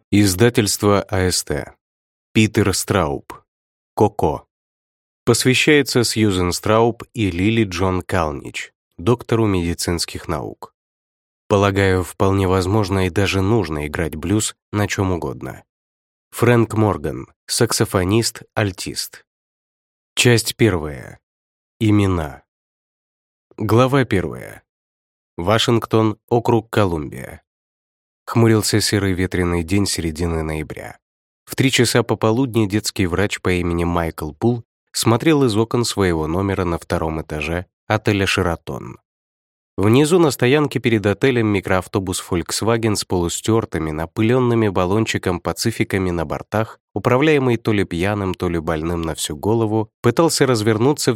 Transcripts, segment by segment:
Издательство АСТ. Питер Страуб. Коко. Посвящается Сьюзен Страуб и Лили Джон Калнич, доктору медицинских наук. Полагаю, вполне возможно и даже нужно играть блюз на чем угодно. Фрэнк Морган, саксофонист, альтист. Часть 1. Имена. Глава 1. Вашингтон, округ Колумбия. Хмурился серый ветреный день середины ноября. В 3 часа пополудни детский врач по имени Майкл Пул смотрел из окон своего номера на 2-м этаже отеля «Шератон». Внизу на стоянке перед отелем микроавтобус Volkswagen с полустертыми, напыленными баллончиком пацификами на бортах, управляемый то ли пьяным, то ли больным на всю голову, пытался развернуться в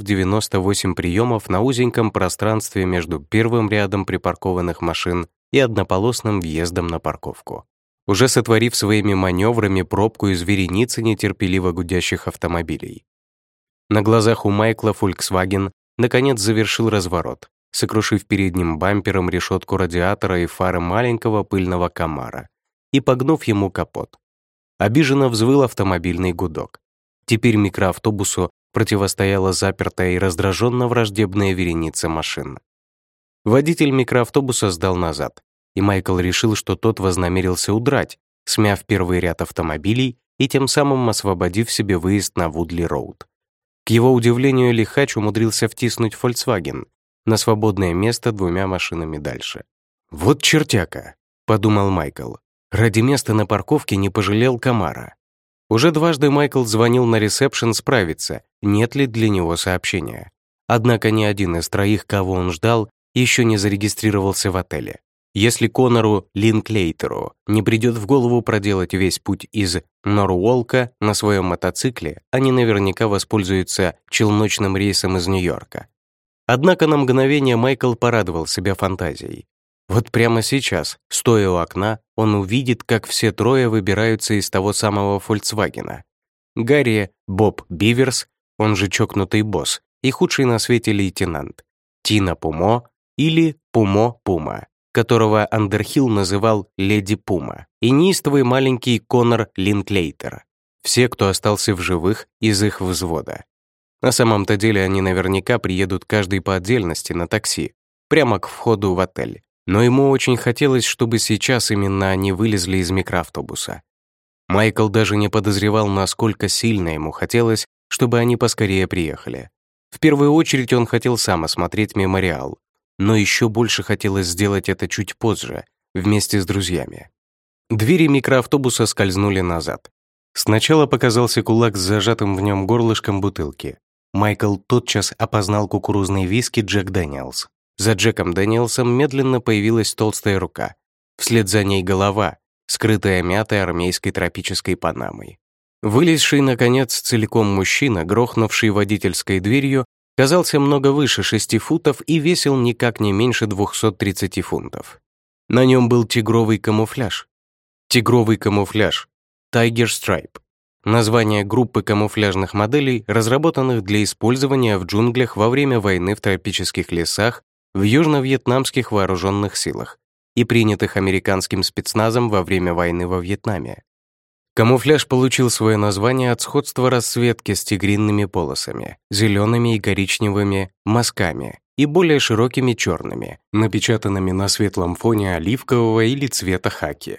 98 приемов на узеньком пространстве между первым рядом припаркованных машин и однополосным въездом на парковку, уже сотворив своими маневрами пробку из вереницы нетерпеливо гудящих автомобилей. На глазах у Майкла Volkswagen наконец завершил разворот, сокрушив передним бампером решетку радиатора и фары маленького пыльного Камара и погнув ему капот. Обиженно взвыл автомобильный гудок. Теперь микроавтобусу противостояла запертая и раздраженно враждебная вереница машин. Водитель микроавтобуса сдал назад, и Майкл решил, что тот вознамерился удрать, смяв первый ряд автомобилей и тем самым освободив себе выезд на Вудли-роуд. К его удивлению, лихач умудрился втиснуть Volkswagen на свободное место 2 машинами дальше. «Вот чертяка», — подумал Майкл. Ради места на парковке не пожалел Камара. Уже дважды Майкл звонил на ресепшн справиться, нет ли для него сообщения. Однако ни один из 3, кого он ждал, еще не зарегистрировался в отеле. Если Конору Линклейтеру не придет в голову проделать весь путь из Норволка на своем мотоцикле, они наверняка воспользуются челночным рейсом из Нью-Йорка. Однако на мгновение Майкл порадовал себя фантазией. Вот прямо сейчас, стоя у окна, он увидит, как все 3 выбираются из того самого «Фольксвагена». Гарри Боб Биверс, он же чокнутый босс, и худший на свете лейтенант. Тина Пумо или Пумо Пума, которого Андерхилл называл «Леди Пума», и неистовый маленький Конор Линклейтер. Все, кто остался в живых из их взвода. На самом-то деле они наверняка приедут каждый по отдельности на такси, прямо к входу в отель. Но ему очень хотелось, чтобы сейчас именно они вылезли из микроавтобуса. Майкл даже не подозревал, насколько сильно ему хотелось, чтобы они поскорее приехали. В первую очередь он хотел сам осмотреть мемориал, но еще больше хотелось сделать это чуть позже, вместе с друзьями. Двери микроавтобуса скользнули назад. Сначала показался кулак с зажатым в нем горлышком бутылки. Майкл тотчас опознал кукурузный виски Джек Дэниелс. За Джеком Дэниелсом медленно появилась толстая рука. Вслед за ней голова, скрытая мятой армейской тропической панамой. Вылезший, наконец, целиком мужчина, грохнувший водительской дверью, казался много выше 6 футов и весил никак не меньше 230 фунтов. На нем был тигровый камуфляж. Тигровый камуфляж. Tiger Stripe. Название группы камуфляжных моделей, разработанных для использования в джунглях во время войны в тропических лесах в южно-вьетнамских вооруженных силах и принятых американским спецназом во время войны во Вьетнаме. Камуфляж получил свое название от сходства расцветки с тигринными полосами, зелеными и коричневыми мазками и более широкими черными, напечатанными на светлом фоне оливкового или цвета хаки.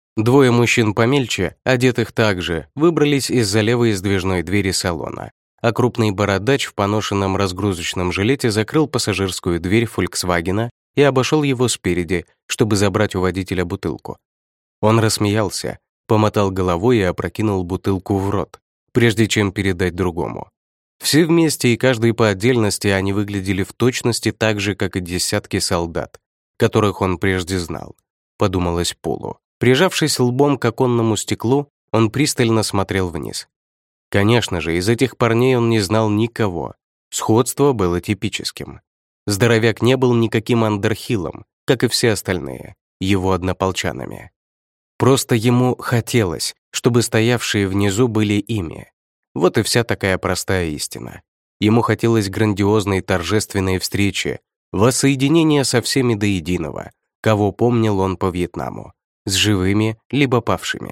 2 мужчин помельче, одетых также, выбрались из-за левой сдвижной двери салона, а крупный бородач в поношенном разгрузочном жилете закрыл пассажирскую дверь «Фольксвагена» и обошел его спереди, чтобы забрать у водителя бутылку. Он рассмеялся, помотал головой и опрокинул бутылку в рот, прежде чем передать другому. Все вместе и каждый по отдельности они выглядели в точности так же, как и десятки солдат, которых он прежде знал, подумалось Полу. Прижавшись лбом к оконному стеклу, он пристально смотрел вниз. Конечно же, из этих парней он не знал никого. Сходство было типическим. Здоровяк не был никаким Андерхиллом, как и все остальные, его однополчанами. Просто ему хотелось, чтобы стоявшие внизу были ими. Вот и вся такая простая истина. Ему хотелось грандиозной торжественной встречи, воссоединения со всеми до единого, кого помнил он по Вьетнаму, с живыми либо павшими.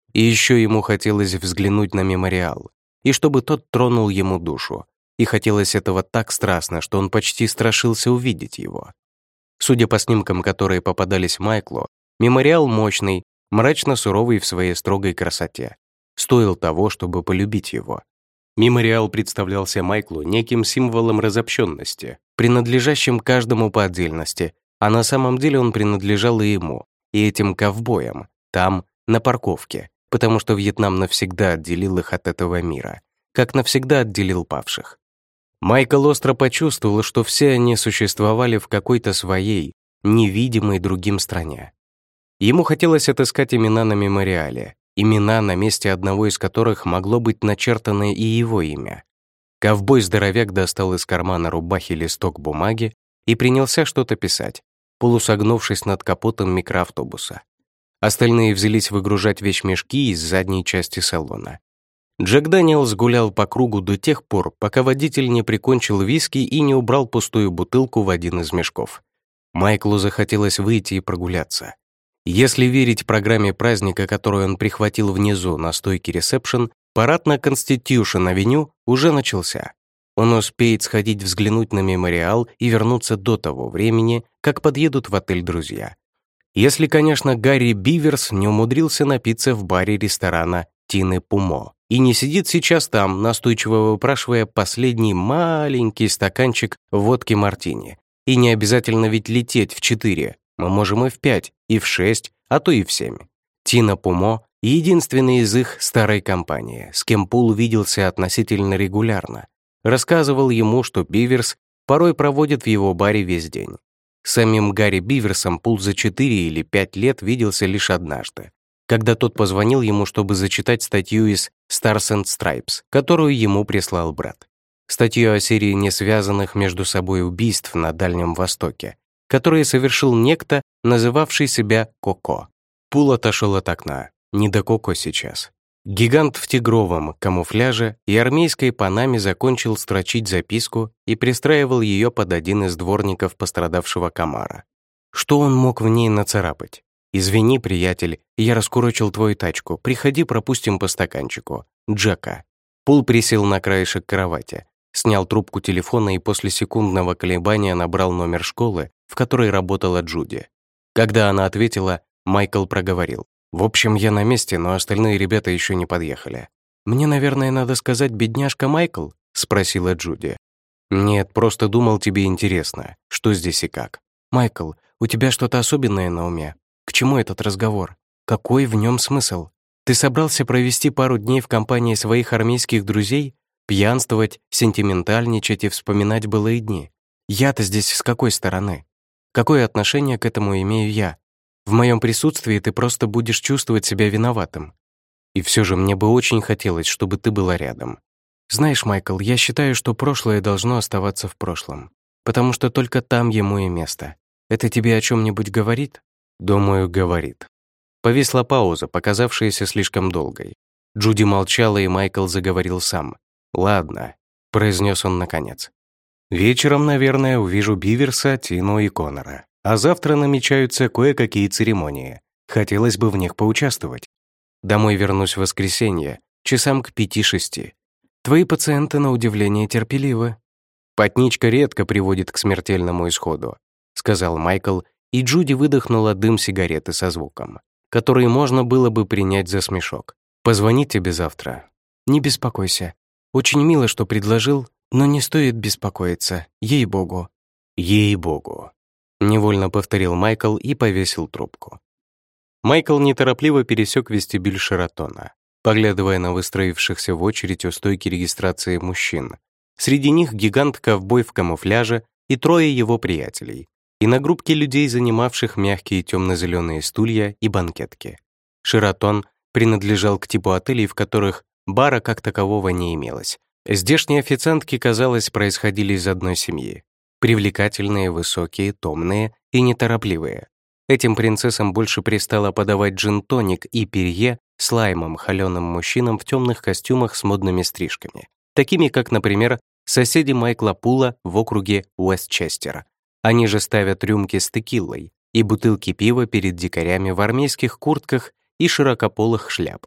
И еще ему хотелось взглянуть на мемориал, и чтобы тот тронул ему душу. И хотелось этого так страстно, что он почти страшился увидеть его. Судя по снимкам, которые попадались Майклу, мемориал мощный, мрачно суровый в своей строгой красоте. Стоил того, чтобы полюбить его. Мемориал представлялся Майклу неким символом разобщенности, принадлежащим каждому по отдельности, а на самом деле он принадлежал и ему, и этим ковбоям, там, на парковке, потому что Вьетнам навсегда отделил их от этого мира, как навсегда отделил павших. Майкл остро почувствовал, что все они существовали в какой-то своей, невидимой другим стране. Ему хотелось отыскать имена на мемориале, имена, на месте одного из которых могло быть начертано и его имя. Ковбой-здоровяк достал из кармана рубахи листок бумаги и принялся что-то писать, полусогнувшись над капотом микроавтобуса. Остальные взялись выгружать вещмешки из задней части салона. Джек Дэниелс гулял по кругу до тех пор, пока водитель не прикончил виски и не убрал пустую бутылку в один из мешков. Майклу захотелось выйти и прогуляться. Если верить программе праздника, которую он прихватил внизу на стойке ресепшн, парад на Конститюшн-авеню уже начался. Он успеет сходить взглянуть на мемориал и вернуться до того времени, как подъедут в отель друзья. Если, конечно, Гарри Биверс не умудрился напиться в баре ресторана Тины Пумо и не сидит сейчас там, настойчиво выпрашивая последний маленький стаканчик водки-мартини. И не обязательно ведь лететь в 4, мы можем и в 5, и в 6, а то и в 7. Тина Пумо — единственный из их старой компании, с кем Пул виделся относительно регулярно. Рассказывал ему, что Биверс порой проводит в его баре весь день. С самим Гарри Биверсом Пул за 4 или 5 лет виделся лишь однажды, когда тот позвонил ему, чтобы зачитать статью из Stars and Stripes, которую ему прислал брат. Статью о серии несвязанных между собой убийств на Дальнем Востоке, которые совершил некто, называвший себя Коко. Пул отошел от окна. Не до Коко сейчас. Гигант в тигровом камуфляже и армейской панаме закончил строчить записку и пристраивал ее под один из дворников пострадавшего комара. Что он мог в ней нацарапать? «Извини, приятель, я раскурочил твою тачку. Приходи, пропустим по стаканчику. Джека». Пул присел на краешек кровати, снял трубку телефона и после секундного колебания набрал номер школы, в которой работала Джуди. Когда она ответила, Майкл проговорил: «В общем, я на месте, но остальные ребята еще не подъехали». «Мне, наверное, надо сказать, бедняжка Майкл?» — спросила Джуди. «Нет, просто думал, тебе интересно, что здесь и как». «Майкл, у тебя что-то особенное на уме? К чему этот разговор? Какой в нем смысл? Ты собрался провести пару дней в компании своих армейских друзей, пьянствовать, сентиментальничать и вспоминать былые дни? Я-то здесь с какой стороны? Какое отношение к этому имею я? В моем присутствии ты просто будешь чувствовать себя виноватым. И все же мне бы очень хотелось, чтобы ты была рядом. Знаешь, Майкл, я считаю, что прошлое должно оставаться в прошлом, потому что только там ему и место. Это тебе о чем-нибудь говорит?» «Думаю, говорит». Повисла пауза, показавшаяся слишком долгой. Джуди молчала, и Майкл заговорил сам. «Ладно», — произнес он наконец. «Вечером, наверное, увижу Биверса, Тину и Коннора. А завтра намечаются кое-какие церемонии. Хотелось бы в них поучаствовать. Домой вернусь в воскресенье, часам к 5-6. Твои пациенты, на удивление, терпеливы». «Потничка редко приводит к смертельному исходу», — сказал Майкл, и Джуди выдохнула дым сигареты со звуком, который можно было бы принять за смешок. «Позвонить тебе завтра». «Не беспокойся. Очень мило, что предложил, но не стоит беспокоиться, ей-богу». «Ей-богу», — невольно повторил Майкл и повесил трубку. Майкл неторопливо пересек вестибюль Шератона, поглядывая на выстроившихся в очередь у стойки регистрации мужчин. Среди них гигант-ковбой в камуфляже и 3 его приятелей, и на группке людей, занимавших мягкие темно-зеленые стулья и банкетки. Шератон принадлежал к типу отелей, в которых бара как такового не имелось. Здешние официантки, казалось, происходили из одной семьи. Привлекательные, высокие, томные и неторопливые. Этим принцессам больше пристало подавать джин-тоник и перье с лаймом холеным мужчинам в темных костюмах с модными стрижками, такими как, например, соседи Майкла Пула в округе Уэстчестер. Они же ставят рюмки с текилой и бутылки пива перед дикарями в армейских куртках и широкополых шляпах.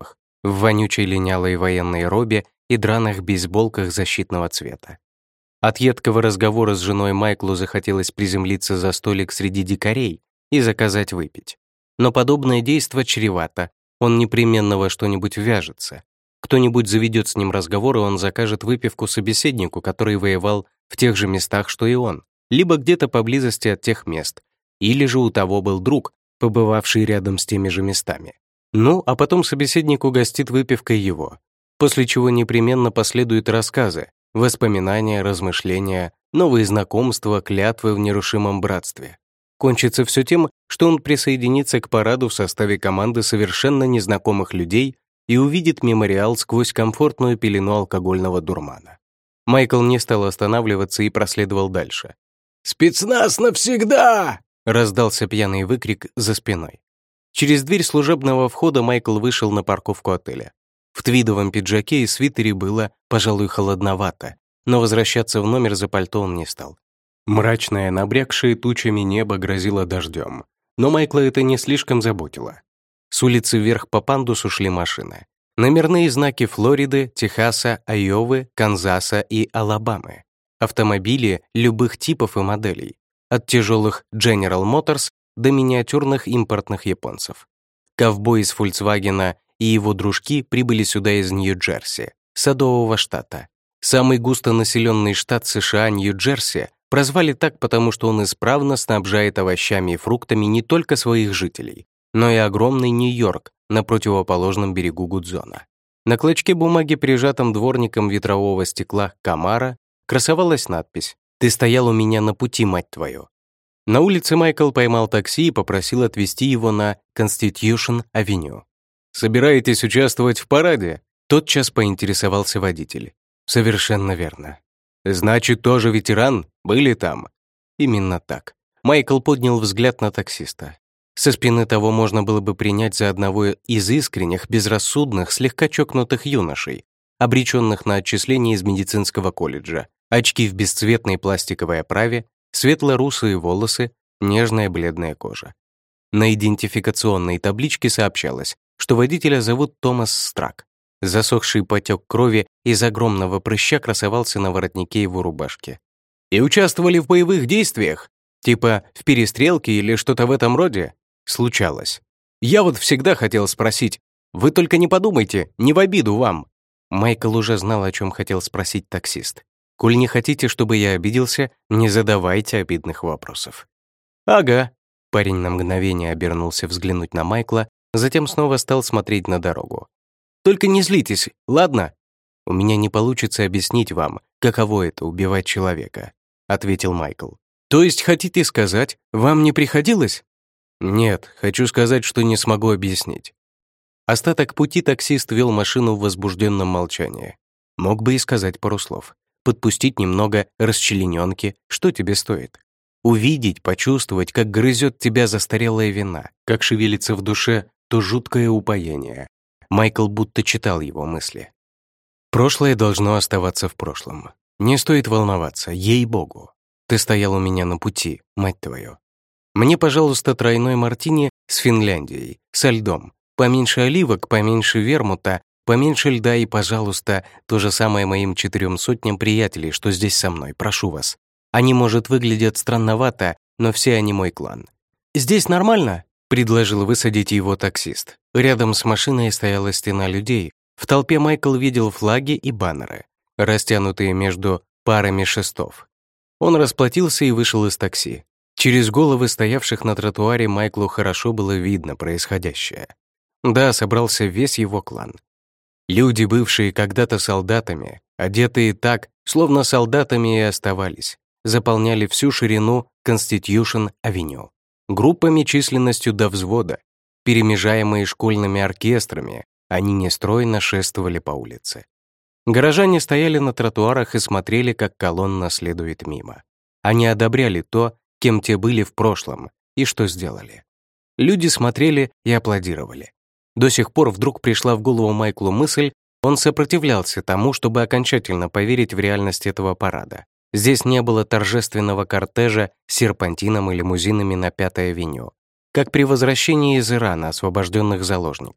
в вонючей линялой военной робе и драных бейсболках защитного цвета. От едкого разговора с женой Майклу захотелось приземлиться за столик среди дикарей и заказать выпить. Но подобное действо чревато, он непременно во что-нибудь ввяжется. Кто-нибудь заведет с ним разговор, и он закажет выпивку собеседнику, который воевал в тех же местах, что и он, либо где-то поблизости от тех мест, или же у того был друг, побывавший рядом с теми же местами. Ну, а потом собеседник угостит выпивкой его, после чего непременно последуют рассказы, воспоминания, размышления, новые знакомства, клятвы в нерушимом братстве. Кончится все тем, что он присоединится к параду в составе команды совершенно незнакомых людей и увидит мемориал сквозь комфортную пелену алкогольного дурмана. Майкл не стал останавливаться и проследовал дальше. «Спецназ навсегда!» — раздался пьяный выкрик за спиной. Через дверь служебного входа Майкл вышел на парковку отеля. В твидовом пиджаке и свитере было, пожалуй, холодновато, но возвращаться в номер за пальто он не стал. Мрачное, набрякшее тучами небо грозило дождем, но Майкла это не слишком заботило. С улицы вверх по пандусу шли машины. Номерные знаки Флориды, Техаса, Айовы, Канзаса и Алабамы. Автомобили любых типов и моделей, от тяжелых General Motors до миниатюрных импортных японцев. Ковбой из Volkswagen и его дружки прибыли сюда из Нью-Джерси, садового штата. Самый густонаселенный штат США, Нью-Джерси, прозвали так, потому что он исправно снабжает овощами и фруктами не только своих жителей, но и огромный Нью-Йорк на противоположном берегу Гудзона. На клочке бумаги, прижатом дворником ветрового стекла Камара, красовалась надпись «Ты стоял у меня на пути, мать твою». На улице Майкл поймал такси и попросил отвезти его на Конститюшн-авеню. «Собираетесь участвовать в параде?» Тотчас поинтересовался водитель. «Совершенно верно». «Значит, тоже ветеран? Были там?» Именно так. Майкл поднял взгляд на таксиста. Со спины того можно было бы принять за одного из искренних, безрассудных, слегка чокнутых юношей, обреченных на отчисление из медицинского колледжа, очки в бесцветной пластиковой оправе, светло-русые волосы, нежная бледная кожа. На идентификационной табличке сообщалось, что водителя зовут Томас Страк. Засохший потек крови из огромного прыща красовался на воротнике его рубашки. «И участвовали в боевых действиях? Типа в перестрелке или что-то в этом роде?» «Случалось. Я вот всегда хотел спросить. Вы только не подумайте, не в обиду вам». Майкл уже знал, о чем хотел спросить таксист. «Коль не хотите, чтобы я обиделся, не задавайте обидных вопросов». «Ага». Парень на мгновение обернулся взглянуть на Майкла, затем снова стал смотреть на дорогу. «Только не злитесь, ладно? У меня не получится объяснить вам, каково это — убивать человека», — ответил Майкл. «То есть хотите сказать, вам не приходилось?» «Нет, хочу сказать, что не смогу объяснить». Остаток пути таксист вел машину в возбужденном молчании. Мог бы и сказать пару слов. Подпустить немного расчлененки, что тебе стоит. Увидеть, почувствовать, как грызет тебя застарелая вина, как шевелится в душе то жуткое упоение. Майкл будто читал его мысли. «Прошлое должно оставаться в прошлом. Не стоит волноваться, ей-богу. Ты стоял у меня на пути, мать твою. Мне, пожалуйста, тройной мартини с Финляндией, со льдом. Поменьше оливок, поменьше вермута, поменьше льда и, пожалуйста, то же самое моим 400 приятелей, что здесь со мной, прошу вас. Они, может, выглядят странновато, но все они мой клан». «Здесь нормально?» — предложил высадить его таксист. Рядом с машиной стояла стена людей. В толпе Майкл видел флаги и баннеры, растянутые между парами шестов. Он расплатился и вышел из такси. Через головы стоявших на тротуаре Майклу хорошо было видно происходящее. Да, собрался весь его клан. Люди, бывшие когда-то солдатами, одетые так, словно солдатами и оставались, заполняли всю ширину Конститюшн-авеню. Группами численностью до взвода, перемежаемые школьными оркестрами, они нестройно шествовали по улице. Горожане стояли на тротуарах и смотрели, как колонна следует мимо. Они одобряли то, кем те были в прошлом, и что сделали. Люди смотрели и аплодировали. До сих пор вдруг пришла в голову Майклу мысль, он сопротивлялся тому, чтобы окончательно поверить в реальность этого парада. Здесь не было торжественного кортежа с серпантином и лимузинами на Пятой авеню, как при возвращении из Ирана освобожденных заложников.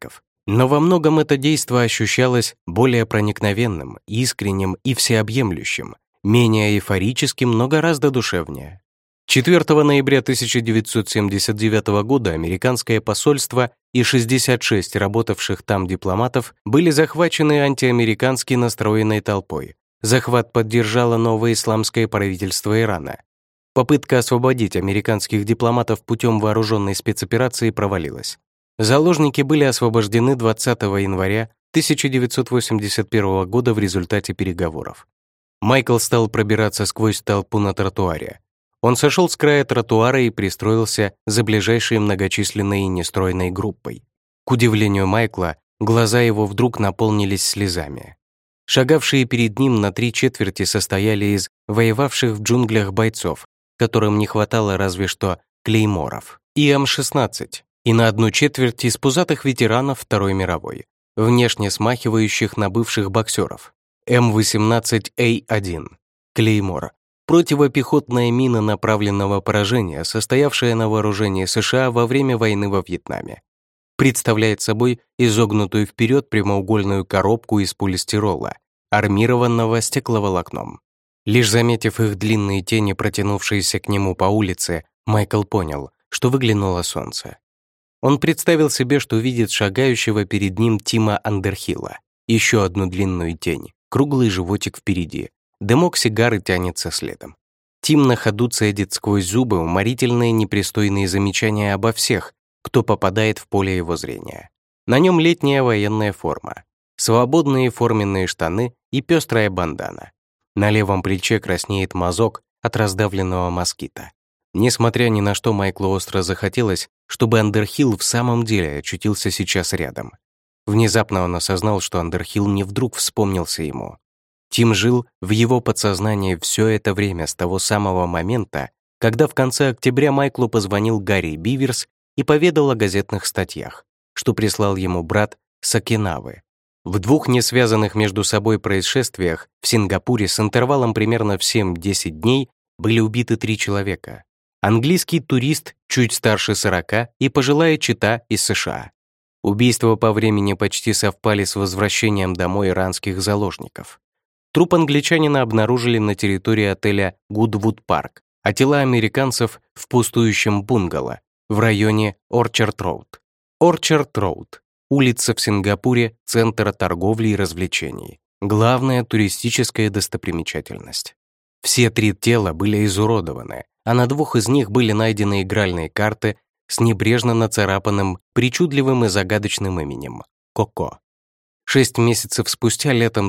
Но во многом это действо ощущалось более проникновенным, искренним и всеобъемлющим, менее эйфорическим, но гораздо душевнее. 4 ноября 1979 года американское посольство и 66 работавших там дипломатов были захвачены антиамерикански настроенной толпой. Захват поддержало новое исламское правительство Ирана. Попытка освободить американских дипломатов путем вооруженной спецоперации провалилась. Заложники были освобождены 20 января 1981 года в результате переговоров. Майкл стал пробираться сквозь толпу на тротуаре. Он сошел с края тротуара и пристроился за ближайшей многочисленной и нестройной группой. К удивлению Майкла, глаза его вдруг наполнились слезами. Шагавшие перед ним на 3/4 состояли из воевавших в джунглях бойцов, которым не хватало разве что клейморов, и М-16, и на 1/4 из пузатых ветеранов Второй мировой, внешне смахивающих на бывших боксеров. М-18А1, клеймор, противопехотная мина направленного поражения, состоявшая на вооружении США во время войны во Вьетнаме. Представляет собой изогнутую вперед прямоугольную коробку из полистирола, армированного стекловолокном. Лишь заметив их длинные тени, протянувшиеся к нему по улице, Майкл понял, что выглянуло солнце. Он представил себе, что видит шагающего перед ним Тима Андерхилла, еще одну длинную тень, круглый животик впереди, дымок сигары тянется следом. Тим на ходу цедит сквозь зубы уморительные непристойные замечания обо всех, кто попадает в поле его зрения. На нем летняя военная форма, свободные форменные штаны и пестрая бандана. На левом плече краснеет мазок от раздавленного москита. Несмотря ни на что, Майклу остро захотелось, чтобы Андерхилл в самом деле очутился сейчас рядом. Внезапно он осознал, что Андерхилл не вдруг вспомнился ему. Тим жил в его подсознании все это время с того самого момента, когда в конце октября Майклу позвонил Гарри Биверс и поведал о газетных статьях, что прислал ему брат с Окинавы. В 2 несвязанных между собой происшествиях в Сингапуре с интервалом примерно в 7-10 дней были убиты 3 человека. Английский турист чуть старше 40 и пожилая чета из США. Убийства по времени почти совпали с возвращением домой иранских заложников. Труп англичанина обнаружили на территории отеля Гудвуд Парк, а тела американцев в пустующем бунгало в районе Орчард-Роуд. Орчард-Роуд – улица в Сингапуре, центр торговли и развлечений, главная туристическая достопримечательность. Все 3 тела были изуродованы, а на 2 из них были найдены игральные карты с небрежно нацарапанным, причудливым и загадочным именем – Коко. 6 месяцев спустя, летом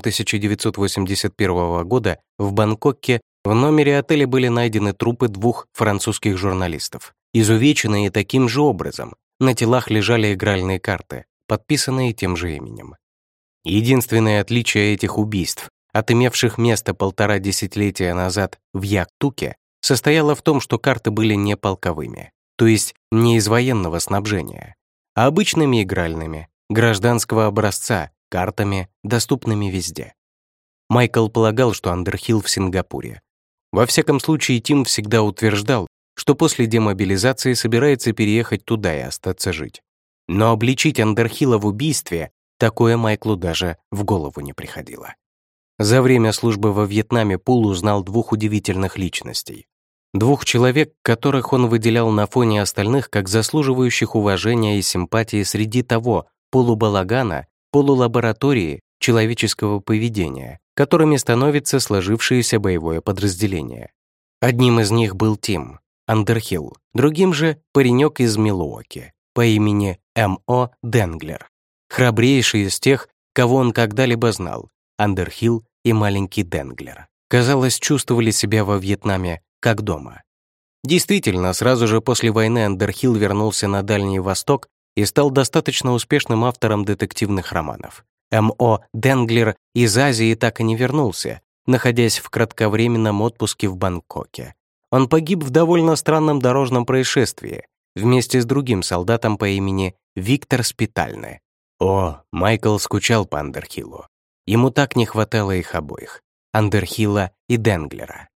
1981 года, в Бангкоке в номере отеля были найдены трупы 2 французских журналистов. Изувеченные таким же образом, на телах лежали игральные карты, подписанные тем же именем. Единственное отличие этих убийств от имевших место 1,5 десятилетия назад в Яктуке состояло в том, что карты были не полковыми, то есть не из военного снабжения, а обычными игральными, гражданского образца, картами, доступными везде. Майкл полагал, что Андерхилл в Сингапуре. Во всяком случае, Тим всегда утверждал, что после демобилизации собирается переехать туда и остаться жить. Но обличить Андерхилла в убийстве такое Майклу даже в голову не приходило. За время службы во Вьетнаме Пул узнал 2 удивительных личностей. 2 человек, которых он выделял на фоне остальных как заслуживающих уважения и симпатии среди того полубалагана, полулаборатории человеческого поведения, которыми становится сложившееся боевое подразделение. Одним из них был Тим Андерхилл, другим же паренек из Милуоки по имени М.О. Денглер, храбрейший из тех, кого он когда-либо знал. Андерхилл и маленький Денглер, казалось, чувствовали себя во Вьетнаме как дома. Действительно, сразу же после войны Андерхилл вернулся на Дальний Восток и стал достаточно успешным автором детективных романов. М.О. Денглер из Азии так и не вернулся, находясь в кратковременном отпуске в Бангкоке. Он погиб в довольно странном дорожном происшествии вместе с другим солдатом по имени Виктор Спитальне. Майкл скучал по Андерхиллу. Ему так не хватало их обоих, Андерхилла и Денглера.